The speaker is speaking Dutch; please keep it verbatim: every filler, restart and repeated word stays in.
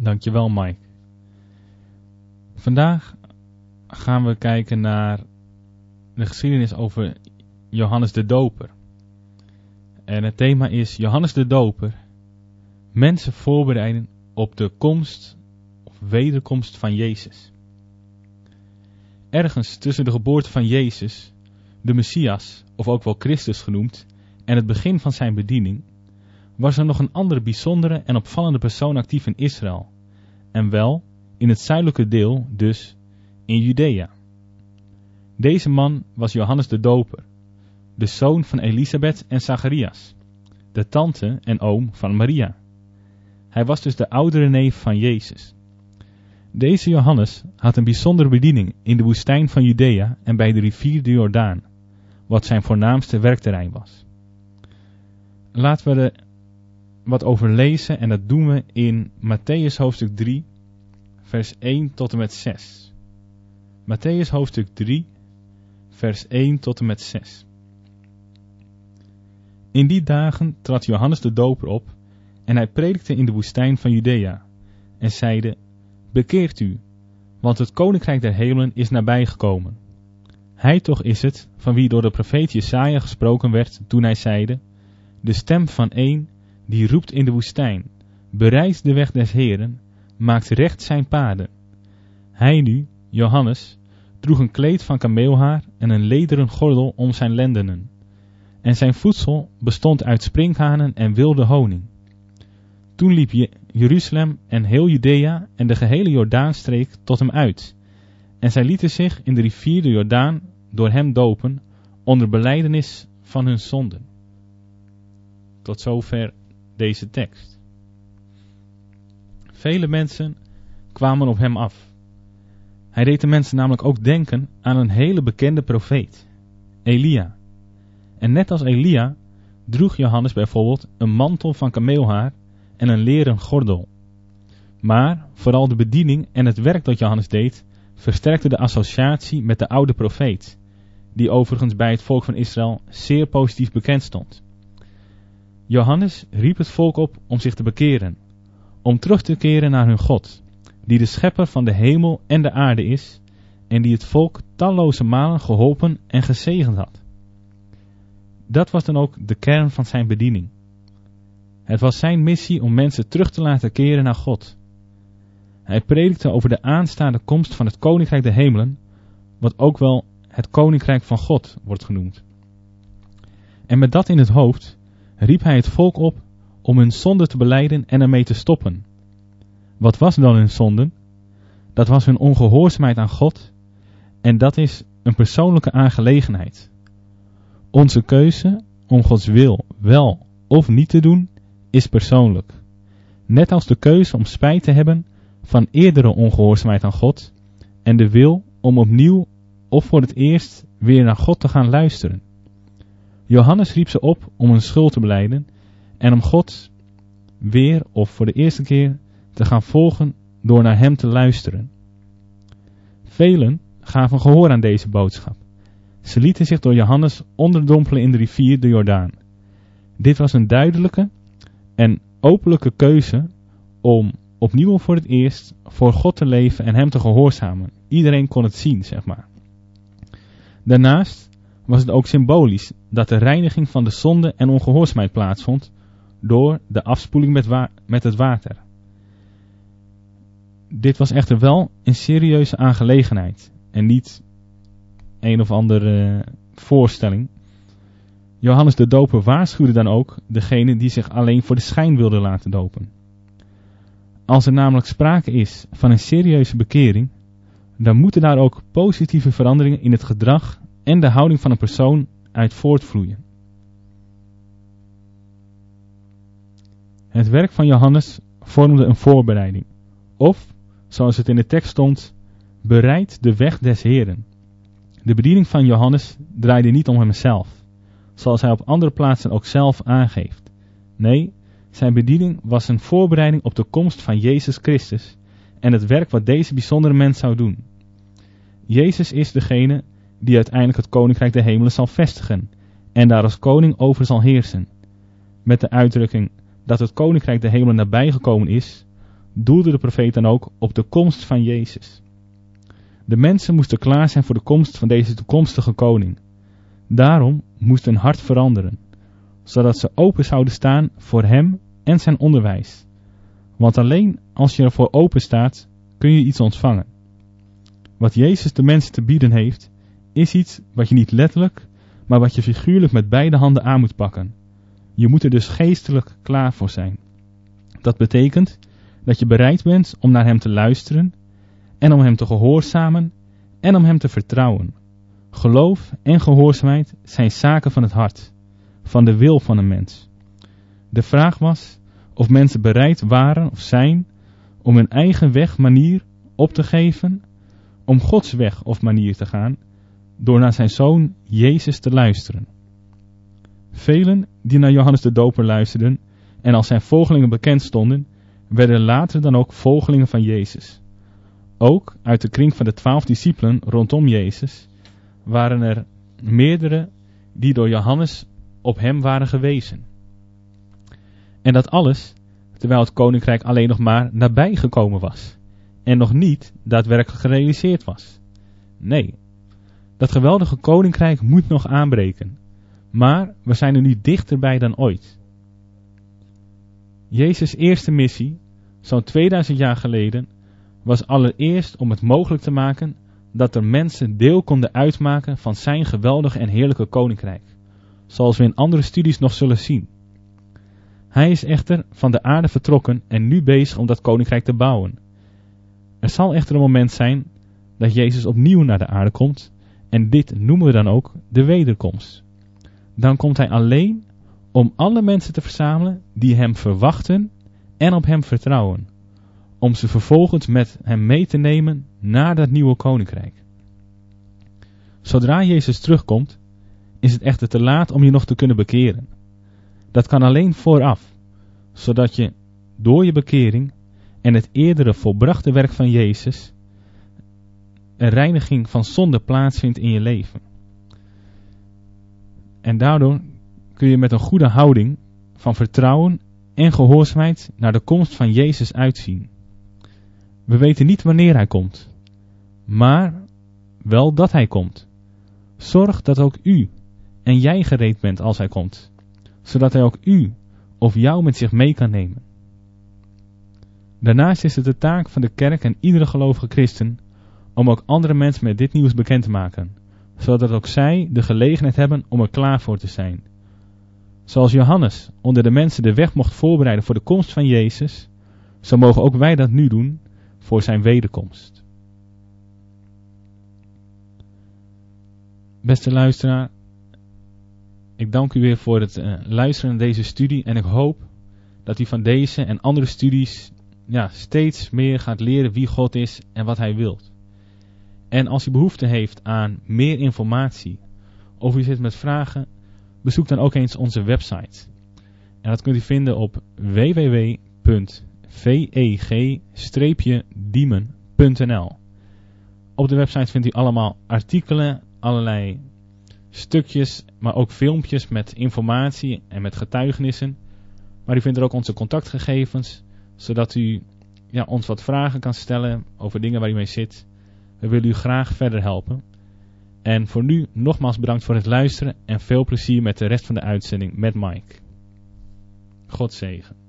Dankjewel, Mike. Vandaag gaan we kijken naar de geschiedenis over Johannes de Doper. En het thema is Johannes de Doper, mensen voorbereiden op de komst of wederkomst van Jezus. Ergens tussen de geboorte van Jezus, de Messias, of ook wel Christus genoemd, en het begin van zijn bediening, was er nog een andere bijzondere en opvallende persoon actief in Israël. En wel in het zuidelijke deel, dus in Judea. Deze man was Johannes de Doper, de zoon van Elisabeth en Zacharias, de tante en oom van Maria. Hij was dus de oudere neef van Jezus. Deze Johannes had een bijzondere bediening in de woestijn van Judea en bij de rivier de Jordaan, wat zijn voornaamste werkterrein was. Laten we er wat over lezen en dat doen we in Mattheüs hoofdstuk drie, vers één tot en met zes. Mattheüs hoofdstuk drie, vers één tot en met zes. In die dagen trad Johannes de Doper op en hij predikte in de woestijn van Judea en zeide: Bekeert u, want het koninkrijk der hemelen is nabijgekomen. Hij toch is het van wie door de profeet Jesaja gesproken werd toen hij zeide: De stem van een die roept in de woestijn, bereidt de weg des Heeren, maakt recht zijn paden. Hij nu, Johannes, droeg een kleed van kameelhaar en een lederen gordel om zijn lendenen. En zijn voedsel bestond uit sprinkhanen en wilde honing. Toen liep Je- Jeruzalem en heel Judea en de gehele Jordaanstreek tot hem uit. En zij lieten zich in de rivier de Jordaan door hem dopen, onder belijdenis van hun zonden. Tot zover deze tekst. Vele mensen kwamen op hem af. Hij deed de mensen namelijk ook denken aan een hele bekende profeet, Elia. En net als Elia droeg Johannes bijvoorbeeld een mantel van kameelhaar en een leren gordel. Maar vooral de bediening en het werk dat Johannes deed versterkte de associatie met de oude profeet, die overigens bij het volk van Israël zeer positief bekend stond. Johannes riep het volk op om zich te bekeren, om terug te keren naar hun God, die de schepper van de hemel en de aarde is en die het volk talloze malen geholpen en gezegend had. Dat was dan ook de kern van zijn bediening. Het was zijn missie om mensen terug te laten keren naar God. Hij predikte over de aanstaande komst van het koninkrijk der hemelen, wat ook wel het koninkrijk van God wordt genoemd. En met dat in het hoofd riep hij het volk op om hun zonde te belijden en ermee te stoppen. Wat was dan hun zonde? Dat was hun ongehoorzaamheid aan God, en dat is een persoonlijke aangelegenheid. Onze keuze om Gods wil wel of niet te doen is persoonlijk. Net als de keuze om spijt te hebben van eerdere ongehoorzaamheid aan God en de wil om opnieuw of voor het eerst weer naar God te gaan luisteren. Johannes riep ze op om hun schuld te belijden en om God weer of voor de eerste keer te gaan volgen door naar hem te luisteren. Velen gaven gehoor aan deze boodschap. Ze lieten zich door Johannes onderdompelen in de rivier de Jordaan. Dit was een duidelijke en openlijke keuze om opnieuw voor het eerst voor God te leven en hem te gehoorzamen. Iedereen kon het zien, zeg maar. Daarnaast was het ook symbolisch dat de reiniging van de zonde en ongehoorzaamheid plaatsvond door de afspoeling met, wa- met het water. Dit was echter wel een serieuze aangelegenheid en niet een of andere uh, voorstelling. Johannes de Doper waarschuwde dan ook degene die zich alleen voor de schijn wilden laten dopen. Als er namelijk sprake is van een serieuze bekering, dan moeten daar ook positieve veranderingen in het gedrag en de houding van een persoon uit voortvloeien. Het werk van Johannes vormde een voorbereiding, of, zoals het in de tekst stond, bereid de weg des Heeren. De bediening van Johannes draaide niet om hemzelf, zoals hij op andere plaatsen ook zelf aangeeft. Nee, zijn bediening was een voorbereiding op de komst van Jezus Christus en het werk wat deze bijzondere mens zou doen. Jezus is degene die uiteindelijk het koninkrijk der hemelen zal vestigen en daar als koning over zal heersen. Met de uitdrukking dat het koninkrijk der hemelen nabijgekomen is, doelde de profeet dan ook op de komst van Jezus. De mensen moesten klaar zijn voor de komst van deze toekomstige koning. Daarom moest hun hart veranderen, zodat ze open zouden staan voor hem en zijn onderwijs. Want alleen als je ervoor open staat, kun je iets ontvangen. Wat Jezus de mensen te bieden heeft, is iets wat je niet letterlijk, maar wat je figuurlijk met beide handen aan moet pakken. Je moet er dus geestelijk klaar voor zijn. Dat betekent dat je bereid bent om naar hem te luisteren en om hem te gehoorzamen en om hem te vertrouwen. Geloof en gehoorzaamheid zijn zaken van het hart, van de wil van een mens. De vraag was of mensen bereid waren of zijn om hun eigen weg, manier op te geven, om Gods weg of manier te gaan, door naar zijn zoon Jezus te luisteren. Velen die naar Johannes de Doper luisterden en als zijn volgelingen bekend stonden, werden later dan ook volgelingen van Jezus. Ook uit de kring van de twaalf discipelen rondom Jezus waren er meerdere die door Johannes op hem waren gewezen. En dat alles terwijl het koninkrijk alleen nog maar nabij gekomen was en nog niet daadwerkelijk gerealiseerd was. Nee, dat geweldige koninkrijk moet nog aanbreken, maar we zijn er nu dichterbij dan ooit. Jezus' eerste missie, zo'n tweeduizend jaar geleden, was allereerst om het mogelijk te maken dat er mensen deel konden uitmaken van zijn geweldige en heerlijke koninkrijk, zoals we in andere studies nog zullen zien. Hij is echter van de aarde vertrokken en nu bezig om dat koninkrijk te bouwen. Er zal echter een moment zijn dat Jezus opnieuw naar de aarde komt en dit noemen we dan ook de wederkomst. Dan komt hij alleen om alle mensen te verzamelen die hem verwachten en op hem vertrouwen, om ze vervolgens met hem mee te nemen naar dat nieuwe koninkrijk. Zodra Jezus terugkomt, is het echter te laat om je nog te kunnen bekeren. Dat kan alleen vooraf, zodat je door je bekering en het eerdere volbrachte werk van Jezus een reiniging van zonde plaatsvindt in je leven. En daardoor kun je met een goede houding van vertrouwen en gehoorzaamheid naar de komst van Jezus uitzien. We weten niet wanneer hij komt, maar wel dat hij komt. Zorg dat ook u en jij gereed bent als hij komt, zodat hij ook u of jou met zich mee kan nemen. Daarnaast is het de taak van de kerk en iedere gelovige christen om ook andere mensen met dit nieuws bekend te maken, zodat ook zij de gelegenheid hebben om er klaar voor te zijn. Zoals Johannes onder de mensen de weg mocht voorbereiden voor de komst van Jezus, zo mogen ook wij dat nu doen voor zijn wederkomst. Beste luisteraar, ik dank u weer voor het uh, luisteren naar deze studie en ik hoop dat u van deze en andere studies ja, steeds meer gaat leren wie God is en wat hij wilt. En als u behoefte heeft aan meer informatie of u zit met vragen, bezoek dan ook eens onze website. En dat kunt u vinden op w w w punt v e g diemen punt n l. Op de website vindt u allemaal artikelen, allerlei stukjes, maar ook filmpjes met informatie en met getuigenissen. Maar u vindt er ook onze contactgegevens, zodat u ja, ons wat vragen kan stellen over dingen waar u mee zit. We willen u graag verder helpen. En voor nu nogmaals bedankt voor het luisteren en veel plezier met de rest van de uitzending met Mike. God zegen.